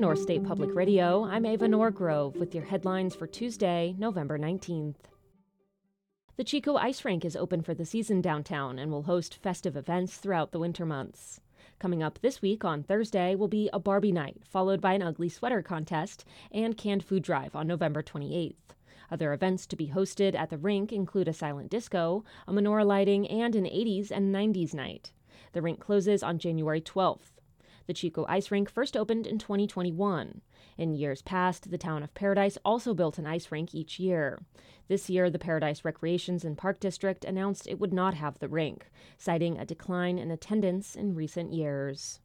North State Public Radio, I'm Ava Norgrove with your headlines for Tuesday, November 19th. The Chico Ice Rink is open for the season downtown and will host festive events throughout the winter months. Coming up this week on Thursday will be a Barbie night, followed by an ugly sweater contest and canned food drive on November 28th. Other events to be hosted at the rink include a silent disco, a menorah lighting, and an 80s and 90s night. The rink closes on January 12th. The Chico Ice Rink first opened in 2021. In years past, the town of Paradise also built an ice rink each year. This year, the Paradise Recreations and Park District announced it would not have the rink, citing a decline in attendance in recent years.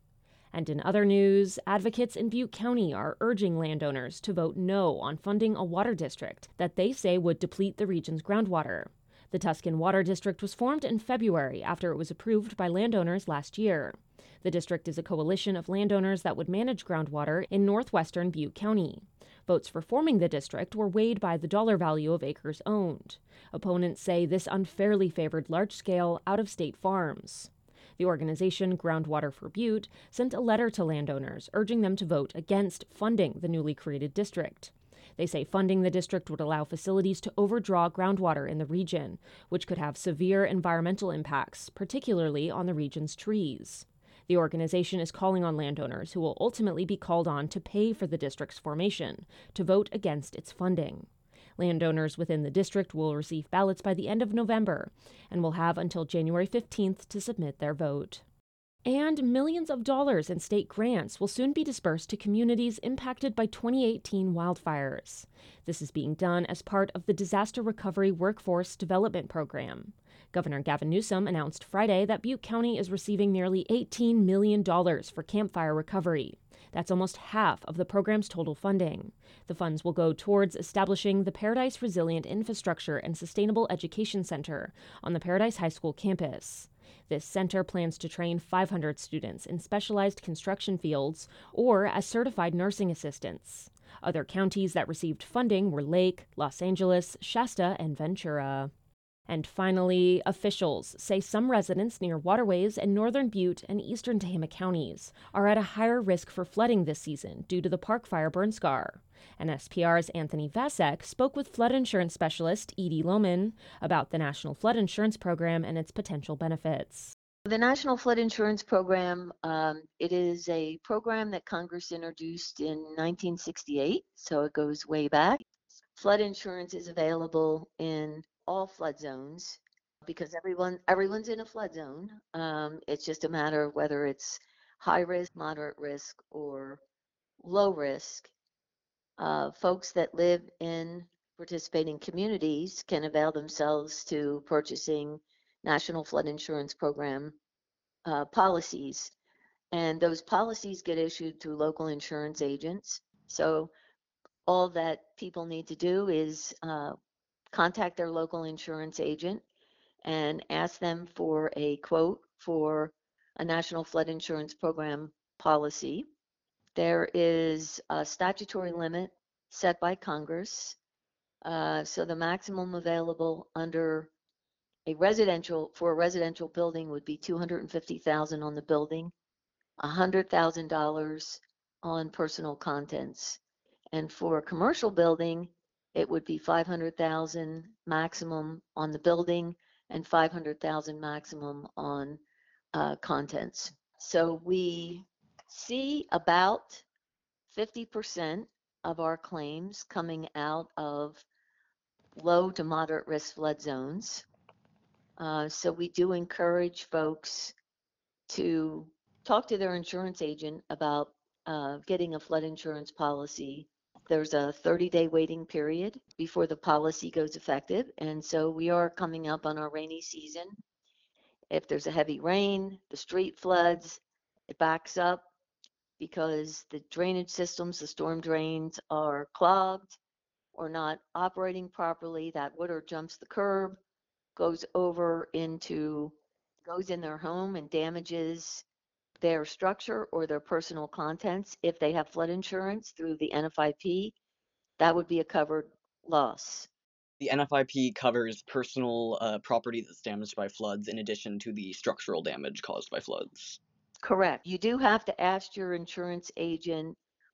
And in other news, advocates in Butte County are urging landowners to vote no on funding a water district that they say would deplete the region's groundwater. The Tuscan Water District was formed in February after it was approved by landowners last year. The district is a coalition of landowners that would manage groundwater in northwestern Butte County. Votes for forming the district were weighed by the dollar value of acres owned. Opponents say this unfairly favored large-scale, out-of-state farms. The organization Groundwater for Butte sent a letter to landowners urging them to vote against funding the newly created district. They say funding the district would allow facilities to overdraw groundwater in the region, which could have severe environmental impacts, particularly on the region's trees. The organization is calling on landowners, who will ultimately be called on to pay for the district's formation, to vote against its funding. Landowners within the district will receive ballots by the end of November and will have until January 15th to submit their vote. And millions of dollars in state grants will soon be dispersed to communities impacted by 2018 wildfires. This is being done as part of the Disaster Recovery Workforce Development Program. Governor Gavin Newsom announced Friday that Butte County is receiving nearly $18 million for campfire recovery. That's almost half of the program's total funding. The funds will go towards establishing the Paradise Resilient Infrastructure and Sustainable Education Center on the Paradise High School campus. This center plans to train 500 students in specialized construction fields or as certified nursing assistants. Other counties that received funding were Lake, Los Angeles, Shasta, and Ventura. And finally, officials say some residents near waterways in northern Butte and eastern Tehama counties are at a higher risk for flooding this season due to the Park Fire burn scar. NSPR's Anthony Vasek spoke with flood insurance specialist Edie Lohman about the National Flood Insurance Program and its potential benefits. The National Flood Insurance Program, it is a program that Congress introduced in 1968, so it goes way back. Flood insurance is available in all flood zones because everyone's in a flood zone. It's just a matter of whether it's high risk, moderate risk, or low risk. Folks that live in participating communities can avail themselves to purchasing National Flood Insurance Program policies. And those policies get issued through local insurance agents. So all that people need to do is contact their local insurance agent and ask them for a quote for a National Flood Insurance Program policy. There is a statutory limit set by Congress. So the maximum available under a residential building would be $250,000 on the building, $100,000 on personal contents. And for a commercial building, it would be $500,000 maximum on the building and $500,000 maximum on contents. So we see about 50% of our claims coming out of low to moderate risk flood zones. So we do encourage folks to talk to their insurance agent about getting a flood insurance policy. There's a 30-day waiting period before the policy goes effective, and so we are coming up on our rainy season. If there's a heavy rain, the street floods, it backs up because the drainage systems, the storm drains, are clogged or not operating properly. That water jumps the curb, goes in their home and damages their structure or their personal contents. If they have flood insurance through the NFIP, that would be a covered loss. The NFIP covers personal property that's damaged by floods in addition to the structural damage caused by floods. Correct. You do have to ask your insurance agent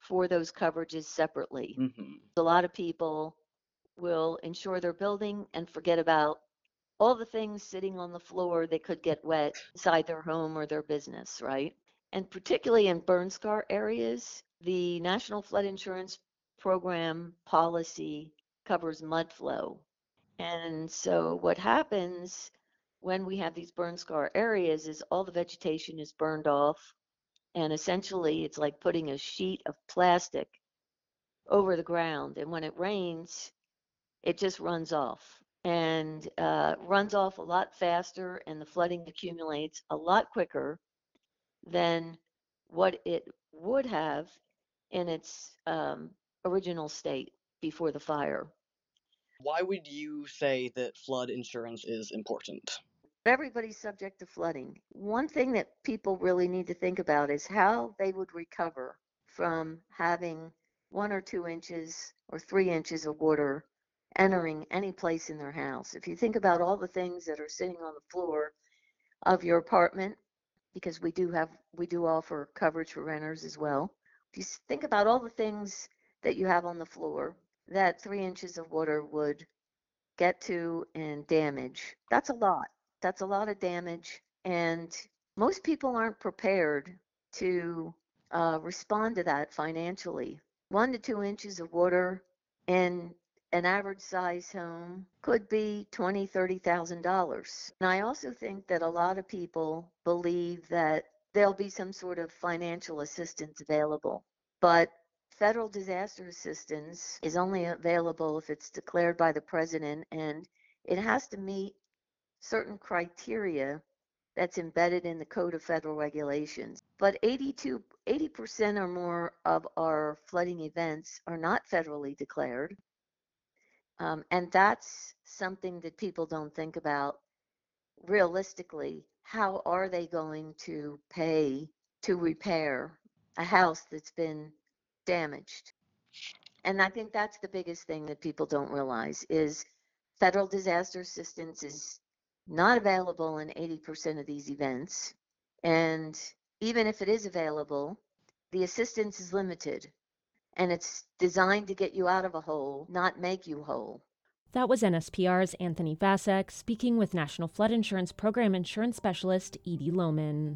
for those coverages separately. Mm-hmm. A lot of people will insure their building and forget about all the things sitting on the floor that could get wet inside their home or their business, right? And particularly in burn scar areas, the National Flood Insurance Program policy covers mud flow. And so what happens when we have these burn scar areas is all the vegetation is burned off. And essentially, it's like putting a sheet of plastic over the ground. And when it rains, it just runs off and runs off a lot faster, and the flooding accumulates a lot quicker than what it would have in its original state before the fire. Why would you say that flood insurance is important? Everybody's subject to flooding. One thing that people really need to think about is how they would recover from having 1 or 2 inches or 3 inches of water entering any place in their house. If you think about all the things that are sitting on the floor of your apartment, because we do offer coverage for renters as well. If you think about all the things that you have on the floor that 3 inches of water would get to and damage, that's a lot. That's a lot of damage, and most people aren't prepared to respond to that financially. 1 to 2 inches of water in an average size home could be $20,000, $30,000. And I also think that a lot of people believe that there'll be some sort of financial assistance available, but federal disaster assistance is only available if it's declared by the president, and it has to meet certain criteria that's embedded in the Code of Federal Regulations. But 80% or more of our flooding events are not federally declared. And that's something that people don't think about realistically. How are they going to pay to repair a house that's been damaged? And I think that's the biggest thing that people don't realize is federal disaster assistance is not available in 80% of these events. And even if it is available, the assistance is limited, and it's designed to get you out of a hole, not make you whole. That was NSPR's Anthony Vasek speaking with National Flood Insurance Program Insurance Specialist Edie Lohman.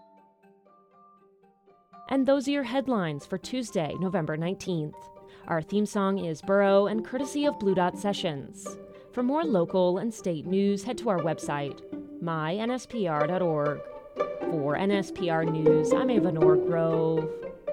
And those are your headlines for Tuesday, November 19th. Our theme song is Burrow and courtesy of Blue Dot Sessions. For more local and state news, head to our website, mynspr.org. For NSPR News, I'm Ava Norgrove.